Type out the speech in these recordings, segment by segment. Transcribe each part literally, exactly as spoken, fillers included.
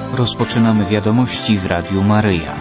Rozpoczynamy wiadomości w Radiu Maryja.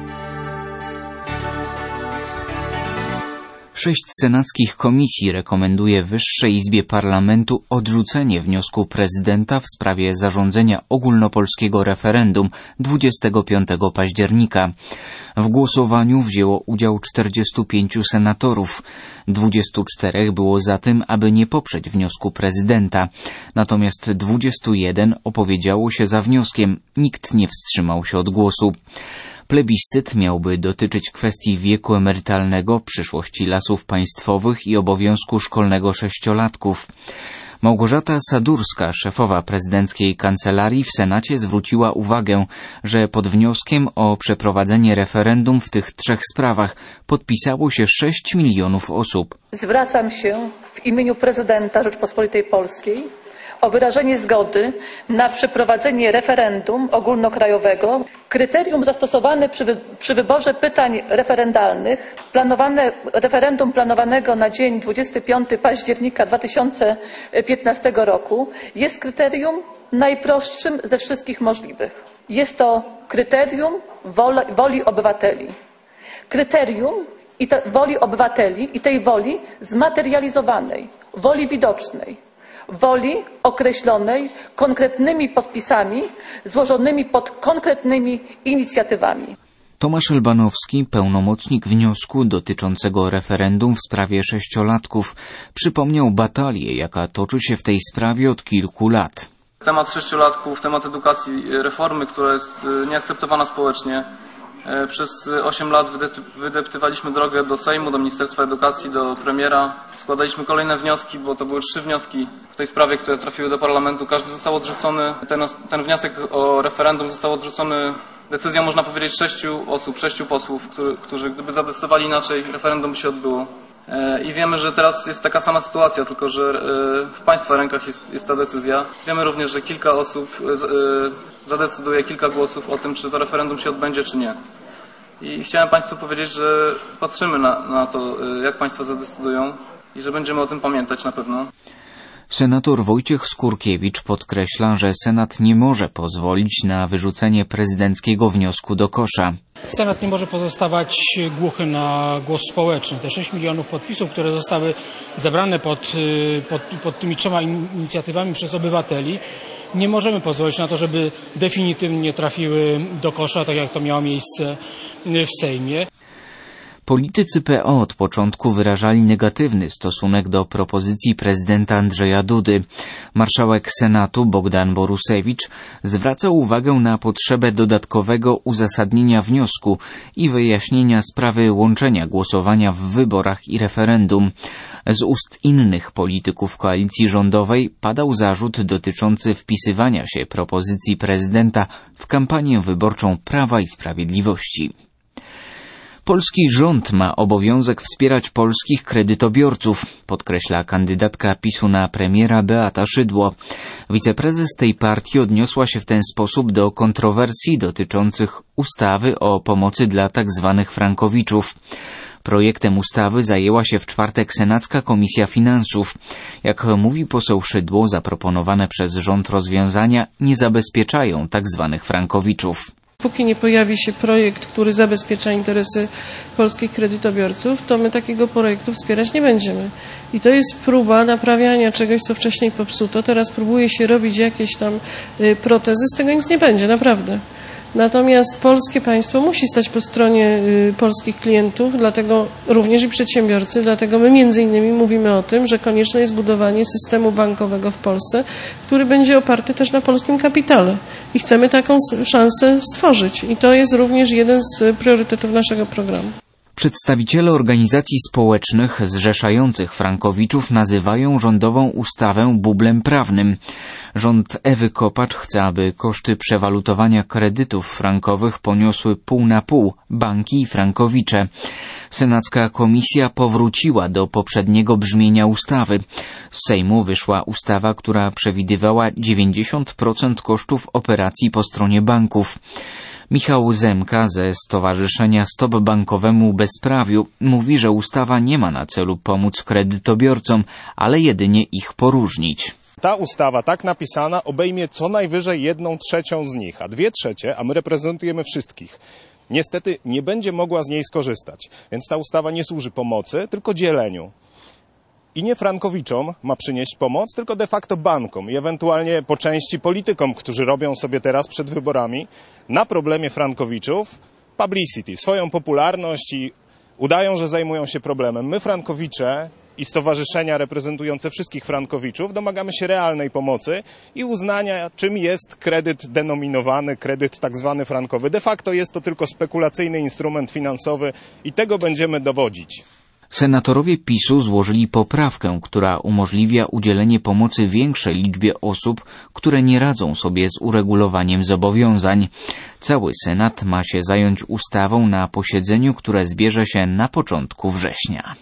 Sześć senackich komisji rekomenduje Wyższej Izbie Parlamentu odrzucenie wniosku prezydenta w sprawie zarządzenia ogólnopolskiego referendum dwudziestego piątego października. W głosowaniu wzięło udział czterdziestu pięciu senatorów. dwudziestu czterech było za tym, aby nie poprzeć wniosku prezydenta. Natomiast dwudziestu jeden opowiedziało się za wnioskiem. Nikt nie wstrzymał się od głosu. Plebiscyt miałby dotyczyć kwestii wieku emerytalnego, przyszłości Lasów Państwowych i obowiązku szkolnego sześciolatków. Małgorzata Sadurska, szefowa prezydenckiej kancelarii, w Senacie zwróciła uwagę, że pod wnioskiem o przeprowadzenie referendum w tych trzech sprawach podpisało się sześć milionów osób. Zwracam się w imieniu prezydenta Rzeczypospolitej Polskiej o wyrażenie zgody na przeprowadzenie referendum ogólnokrajowego. Kryterium zastosowane przy, wy, przy wyborze pytań referendalnych, planowane, referendum planowanego na dzień dwudziestego piątego października dwa tysiące piętnastego roku jest kryterium najprostszym ze wszystkich możliwych. Jest to kryterium woli, woli obywateli. Kryterium i te, woli obywateli i tej woli zmaterializowanej, woli widocznej. Woli określonej konkretnymi podpisami złożonymi pod konkretnymi inicjatywami. Tomasz Elbanowski, pełnomocnik wniosku dotyczącego referendum w sprawie sześciolatków, przypomniał batalię, jaka toczy się w tej sprawie od kilku lat. Temat sześciolatków, temat edukacji, reformy, która jest nieakceptowana społecznie. Przez osiem lat wydeptywaliśmy drogę do Sejmu, do Ministerstwa Edukacji, do premiera. Składaliśmy kolejne wnioski, bo to były trzy wnioski w tej sprawie, które trafiły do parlamentu. Każdy został odrzucony. Ten, ten wniosek o referendum został odrzucony decyzją, można powiedzieć, sześciu osób, sześciu posłów, którzy, którzy gdyby zadecydowali inaczej, referendum by się odbyło. I wiemy, że teraz jest taka sama sytuacja, tylko że w Państwa rękach jest, jest ta decyzja. Wiemy również, że kilka osób zadecyduje, kilka głosów o tym, czy to referendum się odbędzie, czy nie. I chciałem Państwu powiedzieć, że patrzymy na, na to, jak Państwo zadecydują i że będziemy o tym pamiętać na pewno. Senator Wojciech Skurkiewicz podkreśla, że Senat nie może pozwolić na wyrzucenie prezydenckiego wniosku do kosza. Senat nie może pozostawać głuchy na głos społeczny. Te sześć milionów podpisów, które zostały zebrane pod, pod, pod tymi trzema inicjatywami przez obywateli, nie możemy pozwolić na to, żeby definitywnie trafiły do kosza, tak jak to miało miejsce w Sejmie. Politycy P O od początku wyrażali negatywny stosunek do propozycji prezydenta Andrzeja Dudy. Marszałek Senatu Bogdan Borusewicz zwracał uwagę na potrzebę dodatkowego uzasadnienia wniosku i wyjaśnienia sprawy łączenia głosowania w wyborach i referendum. Z ust innych polityków koalicji rządowej padał zarzut dotyczący wpisywania się propozycji prezydenta w kampanię wyborczą Prawa i Sprawiedliwości. Polski rząd ma obowiązek wspierać polskich kredytobiorców, podkreśla kandydatka PiSu na premiera Beata Szydło. Wiceprezes tej partii odniosła się w ten sposób do kontrowersji dotyczących ustawy o pomocy dla tzw. frankowiczów. Projektem ustawy zajęła się w czwartek Senacka Komisja Finansów. Jak mówi poseł Szydło, zaproponowane przez rząd rozwiązania nie zabezpieczają tzw. frankowiczów. Póki nie pojawi się projekt, który zabezpiecza interesy polskich kredytobiorców, to my takiego projektu wspierać nie będziemy. I to jest próba naprawiania czegoś, co wcześniej popsuto. Teraz próbuje się robić jakieś tam protezy, z tego nic nie będzie, naprawdę. Natomiast polskie państwo musi stać po stronie y, polskich klientów, dlatego również i przedsiębiorcy, dlatego my między innymi mówimy o tym, że konieczne jest budowanie systemu bankowego w Polsce, który będzie oparty też na polskim kapitale. I chcemy taką szansę stworzyć. I to jest również jeden z priorytetów naszego programu. Przedstawiciele organizacji społecznych zrzeszających frankowiczów nazywają rządową ustawę bublem prawnym. Rząd Ewy Kopacz chce, aby koszty przewalutowania kredytów frankowych poniosły pół na pół banki i frankowicze. Senacka komisja powróciła do poprzedniego brzmienia ustawy. Z Sejmu wyszła ustawa, która przewidywała dziewięćdziesiąt procent kosztów operacji po stronie banków. Michał Zemka ze Stowarzyszenia Stop Bankowemu Bezprawiu mówi, że ustawa nie ma na celu pomóc kredytobiorcom, ale jedynie ich poróżnić. ta ustawa tak napisana obejmie co najwyżej jedną trzecią z nich, a dwie trzecie, a my reprezentujemy wszystkich, niestety nie będzie mogła z niej skorzystać. Więc ta ustawa nie służy pomocy, tylko dzieleniu. I nie frankowiczom ma przynieść pomoc, tylko de facto bankom i ewentualnie po części politykom, którzy robią sobie teraz przed wyborami na problemie frankowiczów publicity, swoją popularność i udają, że zajmują się problemem. My, frankowicze i stowarzyszenia reprezentujące wszystkich frankowiczów, domagamy się realnej pomocy i uznania, czym jest kredyt denominowany, kredyt tak zwany frankowy. De facto jest to tylko spekulacyjny instrument finansowy i tego będziemy dowodzić. Senatorowie PiSu złożyli poprawkę, która umożliwia udzielenie pomocy większej liczbie osób, które nie radzą sobie z uregulowaniem zobowiązań. Cały Senat ma się zająć ustawą na posiedzeniu, które zbierze się na początku września.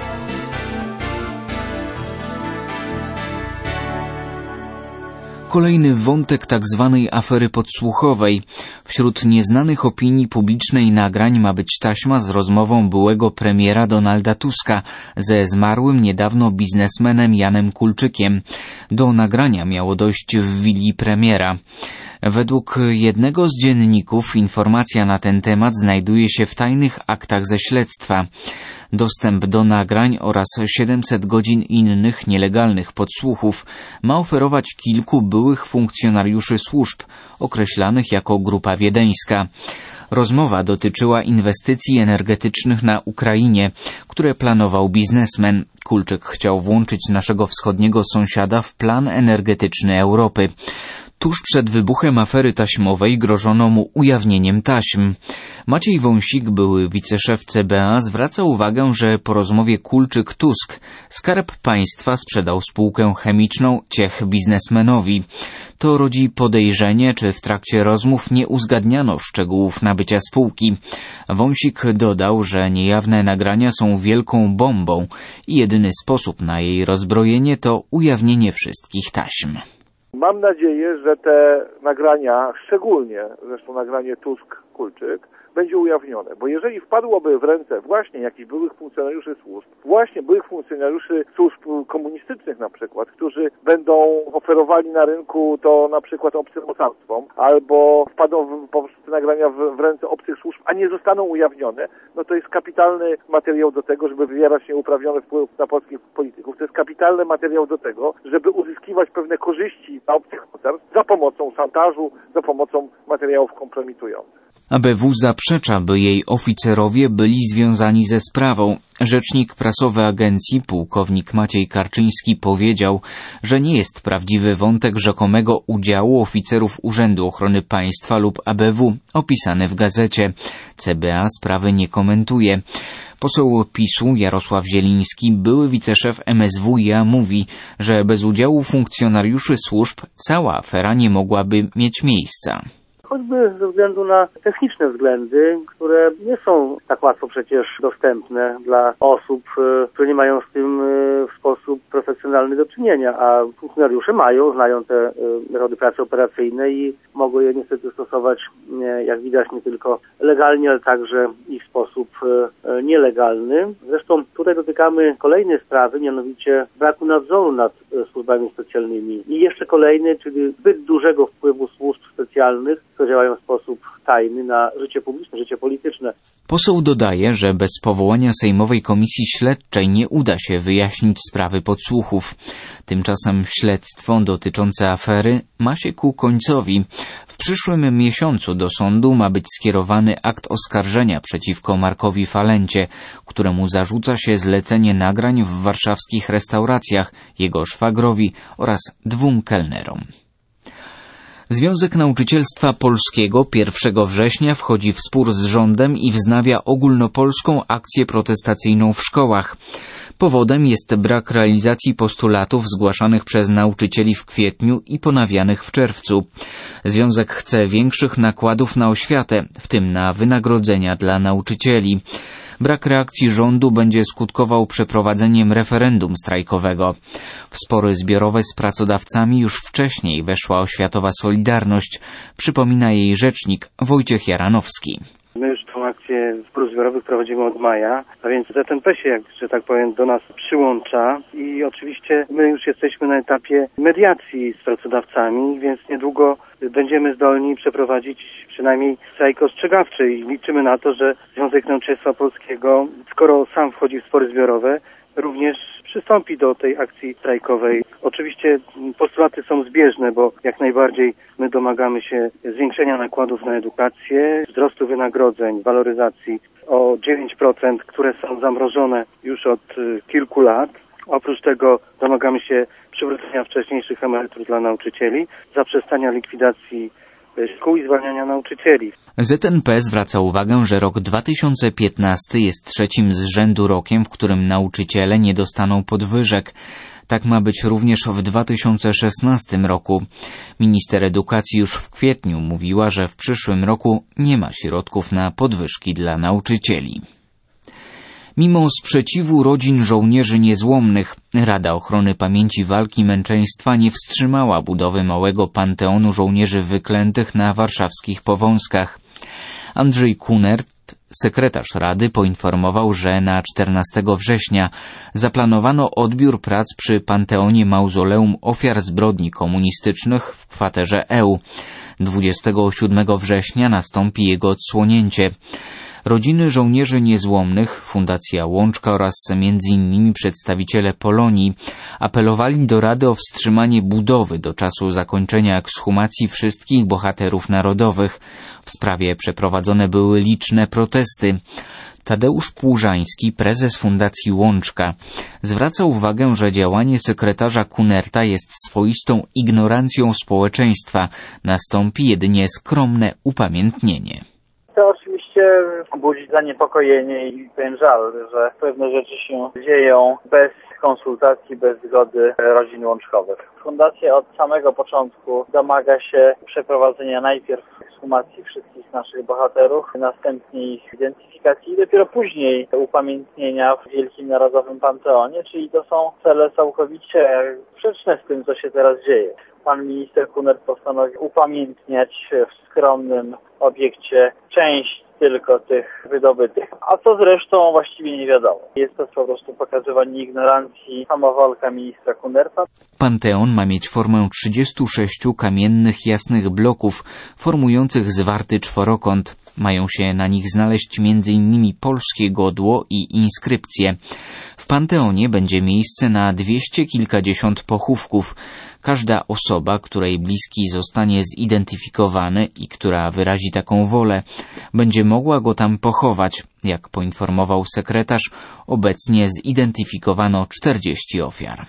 Kolejny wątek tak zwanej afery podsłuchowej. Wśród nieznanych opinii publicznej nagrań ma być taśma z rozmową byłego premiera Donalda Tuska ze zmarłym niedawno biznesmenem Janem Kulczykiem. Do nagrania miało dojść w willi premiera. Według jednego z dzienników informacja na ten temat znajduje się w tajnych aktach ze śledztwa. Dostęp do nagrań oraz siedemset godzin innych nielegalnych podsłuchów ma oferować kilku byłych funkcjonariuszy służb, określanych jako Grupa Wiedeńska. Rozmowa dotyczyła inwestycji energetycznych na Ukrainie, które planował biznesmen. Kulczyk chciał włączyć naszego wschodniego sąsiada w plan energetyczny Europy. Tuż przed wybuchem afery taśmowej grożono mu ujawnieniem taśm. Maciej Wąsik, były wiceszef C B A, zwraca uwagę, że po rozmowie Kulczyk-Tusk Skarb Państwa sprzedał spółkę chemiczną Ciech biznesmenowi. To rodzi podejrzenie, czy w trakcie rozmów nie uzgadniano szczegółów nabycia spółki. Wąsik dodał, że niejawne nagrania są wielką bombą i jedyny sposób na jej rozbrojenie to ujawnienie wszystkich taśm. Mam nadzieję, że te nagrania, szczególnie zresztą nagranie Tusk-Kulczyk, będzie ujawnione, bo jeżeli wpadłoby w ręce właśnie jakichś byłych funkcjonariuszy służb, właśnie byłych funkcjonariuszy służb komunistycznych na przykład, którzy będą oferowali na rynku to na przykład obcym mocarstwom, albo wpadną po prostu te nagrania w, w ręce obcych służb, a nie zostaną ujawnione, no to jest kapitalny materiał do tego, żeby wywierać nieuprawniony wpływ na polskich polityków. To jest kapitalny materiał do tego, żeby uzyskiwać pewne korzyści na obcych mocarstw za pomocą szantażu, za pomocą materiałów kompromitujących. A B W zaprzecza, by jej oficerowie byli związani ze sprawą. Rzecznik prasowy agencji, pułkownik Maciej Karczyński, powiedział, że nie jest prawdziwy wątek rzekomego udziału oficerów Urzędu Ochrony Państwa lub A B W opisany w gazecie. C B A sprawy nie komentuje. Poseł PiSu Jarosław Zieliński, były wiceszef M S W i A, mówi, że bez udziału funkcjonariuszy służb cała afera nie mogłaby mieć miejsca. Choćby ze względu na techniczne względy, które nie są tak łatwo przecież dostępne dla osób, które nie mają z tym w sposób profesjonalny do czynienia, a funkcjonariusze mają, znają te metody pracy operacyjnej i mogą je niestety stosować, jak widać, nie tylko legalnie, ale także i w sposób nielegalny. Zresztą tutaj dotykamy kolejnej sprawy, mianowicie braku nadzoru nad służbami specjalnymi. I jeszcze kolejny, czyli zbyt dużego wpływu służb specjalnych, które działają w sposób tajny na życie publiczne, życie polityczne. Poseł dodaje, że bez powołania Sejmowej Komisji Śledczej nie uda się wyjaśnić sprawy podsłuchów. Tymczasem śledztwo dotyczące afery ma się ku końcowi. W przyszłym miesiącu do sądu ma być skierowany akt oskarżenia przeciwko Markowi Falencie, któremu zarzuca się zlecenie nagrań w warszawskich restauracjach, jego szwagrowi oraz dwóm kelnerom. Związek Nauczycielstwa Polskiego pierwszego września wchodzi w spór z rządem i wznawia ogólnopolską akcję protestacyjną w szkołach. Powodem jest brak realizacji postulatów zgłaszanych przez nauczycieli w kwietniu i ponawianych w czerwcu. Związek chce większych nakładów na oświatę, w tym na wynagrodzenia dla nauczycieli. Brak reakcji rządu będzie skutkował przeprowadzeniem referendum strajkowego. W spory zbiorowe z pracodawcami już wcześniej weszła oświatowa Solidarność, przypomina jej rzecznik Wojciech Jaranowski. My już tą akcję realizację zbiorów zbiorowych prowadzimy od maja, a więc Z N P się, jak, że tak powiem, do nas przyłącza i oczywiście my już jesteśmy na etapie mediacji z pracodawcami, więc niedługo będziemy zdolni przeprowadzić przynajmniej strajk ostrzegawczy i liczymy na to, że Związek Nauczycielstwa Polskiego, skoro sam wchodzi w spory zbiorowe, również przystąpi do tej akcji strajkowej. Oczywiście postulaty są zbieżne, bo jak najbardziej my domagamy się zwiększenia nakładów na edukację, wzrostu wynagrodzeń, waloryzacji o dziewięć procent, które są zamrożone już od kilku lat. Oprócz tego domagamy się przywrócenia wcześniejszych emerytur dla nauczycieli, zaprzestania likwidacji szkół i zwalniania nauczycieli. Z N P zwraca uwagę, że rok dwa tysiące piętnasty jest trzecim z rzędu rokiem, w którym nauczyciele nie dostaną podwyżek. Tak ma być również w dwa tysiące szesnastym roku. Minister edukacji już w kwietniu mówiła, że w przyszłym roku nie ma środków na podwyżki dla nauczycieli. Mimo sprzeciwu rodzin żołnierzy niezłomnych, Rada Ochrony Pamięci Walki i Męczeństwa nie wstrzymała budowy małego panteonu żołnierzy wyklętych na warszawskich Powązkach. Andrzej Kunert, sekretarz Rady, poinformował, że na czternastego września zaplanowano odbiór prac przy Panteonie Mauzoleum Ofiar Zbrodni Komunistycznych w kwaterze E U. dwudziestego siódmego września nastąpi jego odsłonięcie. Rodziny żołnierzy niezłomnych, Fundacja Łączka oraz między innymi przedstawiciele Polonii apelowali do Rady o wstrzymanie budowy do czasu zakończenia ekshumacji wszystkich bohaterów narodowych. W sprawie przeprowadzone były liczne protesty. Tadeusz Płużański, prezes Fundacji Łączka, zwraca uwagę, że działanie sekretarza Kunerta jest swoistą ignorancją społeczeństwa. Nastąpi jedynie skromne upamiętnienie. To oczywiście budzi zaniepokojenie i pewien żal, że pewne rzeczy się dzieją bez konsultacji, bez zgody rodzin łączkowych. Fundacja od samego początku domaga się przeprowadzenia najpierw ekshumacji wszystkich naszych bohaterów, następnie ich identyfikacji i dopiero później upamiętnienia w Wielkim Narodowym Panteonie, czyli to są cele całkowicie sprzeczne z tym, co się teraz dzieje. Pan minister Kunert postanowił upamiętniać w skromnym obiekcie część tylko tych wydobytych, a co zresztą właściwie nie wiadomo. Jest to po prostu pokazywanie ignorancji, samowolka ministra Kunerta. Panteon ma mieć formę trzydziestu sześciu kamiennych, jasnych bloków formujących zwarty czworokąt. Mają się na nich znaleźć między innymi polskie godło i inskrypcje. W Panteonie będzie miejsce na dwieście kilkadziesiąt pochówków. Każda osoba, której bliski zostanie zidentyfikowany i która wyrazi taką wolę, będzie mogła go tam pochować. Jak poinformował sekretarz, obecnie zidentyfikowano czterdzieści ofiar.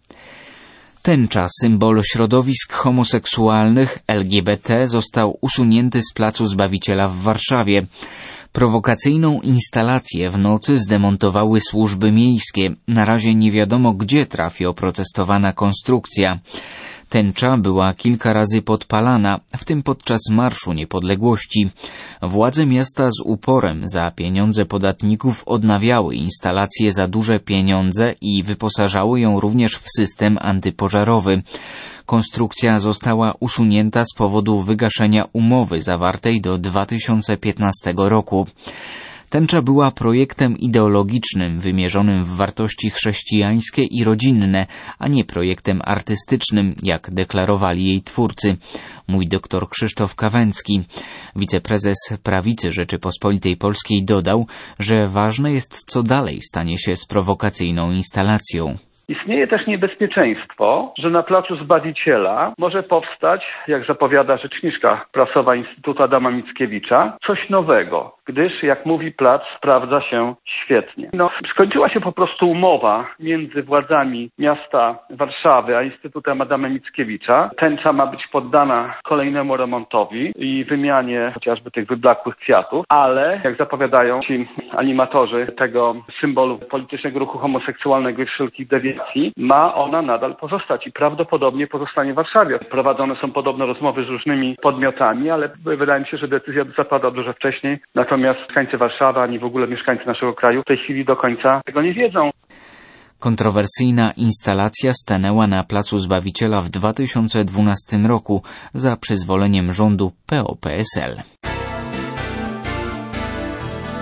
Tęcza, symbol środowisk homoseksualnych L G B T, został usunięty z Placu Zbawiciela w Warszawie. Prowokacyjną instalację w nocy zdemontowały służby miejskie. Na razie nie wiadomo, gdzie trafi oprotestowana konstrukcja. Tęcza była kilka razy podpalana, w tym podczas Marszu Niepodległości. Władze miasta z uporem za pieniądze podatników odnawiały instalację za duże pieniądze i wyposażały ją również w system antypożarowy. Konstrukcja została usunięta z powodu wygaszenia umowy zawartej do dwa tysiące piętnastego roku. Tęcza była projektem ideologicznym wymierzonym w wartości chrześcijańskie i rodzinne, a nie projektem artystycznym, jak deklarowali jej twórcy. Mój doktor Krzysztof Kawęcki, wiceprezes Prawicy Rzeczypospolitej Polskiej, dodał, że ważne jest, co dalej stanie się z prowokacyjną instalacją. Istnieje też niebezpieczeństwo, że na Placu Zbawiciela może powstać, jak zapowiada rzeczniczka prasowa Instytutu Adama Mickiewicza, coś nowego, gdyż, jak mówi plac, sprawdza się świetnie. No, skończyła się po prostu umowa między władzami miasta Warszawy a Instytutem Adama Mickiewicza. Tęcza ma być poddana kolejnemu remontowi i wymianie chociażby tych wyblakłych kwiatów, ale, jak zapowiadają ci animatorzy tego symbolu politycznego ruchu homoseksualnego i wszelkich dewiacji, ma ona nadal pozostać i prawdopodobnie pozostanie w Warszawie. Prowadzone są podobno rozmowy z różnymi podmiotami, ale wydaje mi się, że decyzja zapada dużo wcześniej. Natomiast mieszkańcy Warszawy, ani w ogóle mieszkańcy naszego kraju w tej chwili do końca tego nie wiedzą. Kontrowersyjna instalacja stanęła na Placu Zbawiciela w dwa tysiące dwunastym roku za przyzwoleniem rządu P O P S L.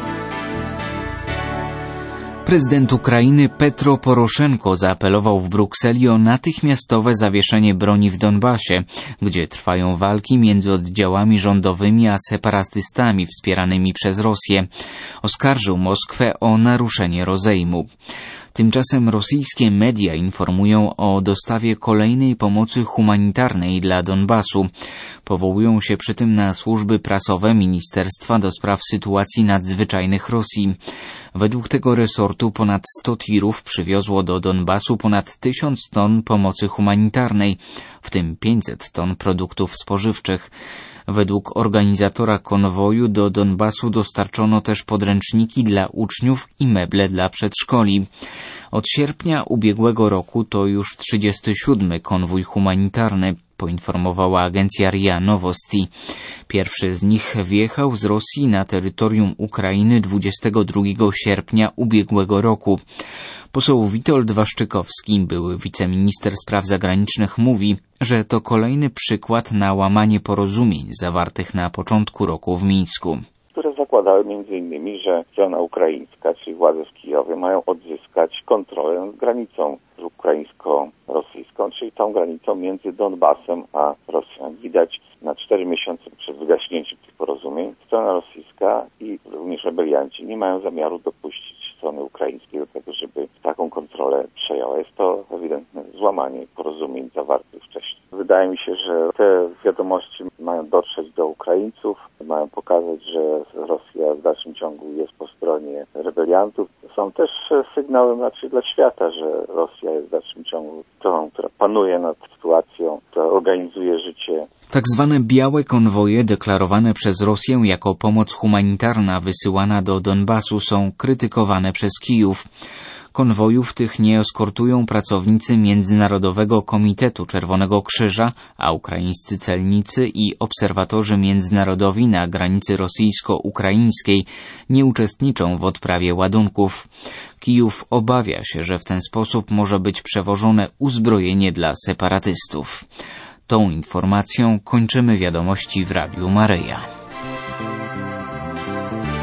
Prezydent Ukrainy Petro Poroszenko zaapelował w Brukseli o natychmiastowe zawieszenie broni w Donbasie, gdzie trwają walki między oddziałami rządowymi a separatystami wspieranymi przez Rosję. Oskarżył Moskwę o naruszenie rozejmu. Tymczasem rosyjskie media informują o dostawie kolejnej pomocy humanitarnej dla Donbasu. Powołują się przy tym na służby prasowe Ministerstwa do Spraw Sytuacji Nadzwyczajnych Rosji. Według tego resortu ponad sto tirów przywiozło do Donbasu ponad tysiąc ton pomocy humanitarnej, w tym pięćset ton produktów spożywczych. Według organizatora konwoju do Donbasu dostarczono też podręczniki dla uczniów i meble dla przedszkoli. Od sierpnia ubiegłego roku to już trzydziesty siódmy konwój humanitarny, poinformowała agencja R I A Nowosti. Pierwszy z nich wjechał z Rosji na terytorium Ukrainy dwudziestego drugiego sierpnia ubiegłego roku. Poseł Witold Waszczykowski, były wiceminister spraw zagranicznych, mówi, że to kolejny przykład na łamanie porozumień zawartych na początku roku w Mińsku. Które zakładały między innymi, że strona ukraińska, czyli władze w Kijowie, mają odzyskać kontrolę nad granicą ukraińsko-rosyjską, czyli tą granicą między Donbasem a Rosją. Widać na cztery miesiące przed wygaśnięciem tych porozumień strona rosyjska i również rebelianci nie mają zamiaru dopuścić strony ukraińskiej do tego, żeby taką kontrolę przejęła. Jest to ewidentne złamanie porozumień zawartych wcześniej. Wydaje mi się, że te wiadomości mają dotrzeć do Ukraińców, mają pokazać, że Rosja w dalszym ciągu jest po stronie rebeliantów. Są też sygnały znaczy dla świata, że Rosja jest w dalszym ciągu tą, która panuje nad sytuacją, która organizuje życie. Tak zwane białe konwoje deklarowane przez Rosję jako pomoc humanitarna wysyłana do Donbasu są krytykowane przez Kijów. Konwojów tych nie eskortują pracownicy Międzynarodowego Komitetu Czerwonego Krzyża, a ukraińscy celnicy i obserwatorzy międzynarodowi na granicy rosyjsko-ukraińskiej nie uczestniczą w odprawie ładunków. Kijów obawia się, że w ten sposób może być przewożone uzbrojenie dla separatystów. Tą informacją kończymy wiadomości w Radiu Maryja.